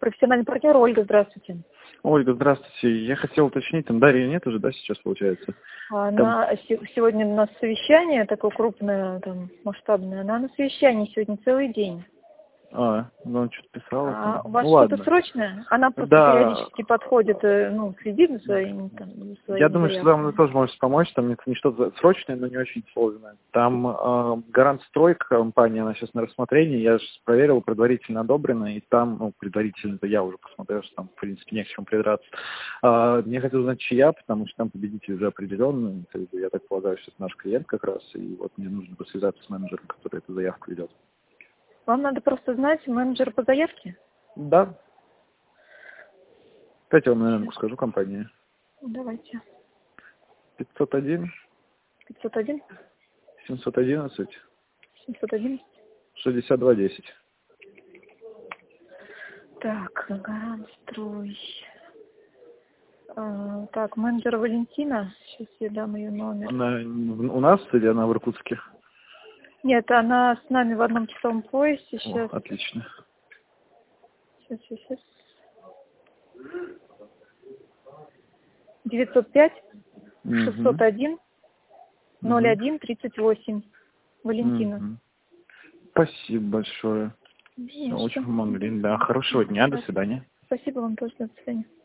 профессиональный партнер Ольга, здравствуйте. Ольга, здравствуйте. Я хотел уточнить, там Дарья нет уже, да, сейчас получается? Сегодня у нас совещание такое крупное, там, масштабное. Она на совещании сегодня целый день. Ну он что-то писала. У вас что-то срочное? Она просто периодически подходит, следит за своими Я думаю, что вам вы тоже можете помочь. Там не что-то срочное, но не очень сложное. Там Гарант Строй, компания, она сейчас на рассмотрении. Я же проверил, предварительно одобрено. И там, предварительно-то я уже посмотрел, что там, в принципе, не к чему придраться. Мне хотелось узнать, чья, потому что там победитель уже определенный. Я так полагаю, что это наш клиент как раз. И вот мне нужно посвязаться с менеджером, который эту заявку ведет. Вам надо просто знать менеджера по заявке? Да. Давайте я вам, наверное, скажу компании. Давайте. 501. 501. 711. 711. 6210. Так, Гарант Строй. Так, менеджер Валентина. Сейчас я дам ее номер. Она у нас или она в Иркутске? Нет, она с нами в одном часовом поясе сейчас. Отлично. Сейчас. 905 601 01 38. Валентина. Спасибо большое. Очень помогли. Да, хорошего дня, до свидания. Спасибо вам тоже, до свидания.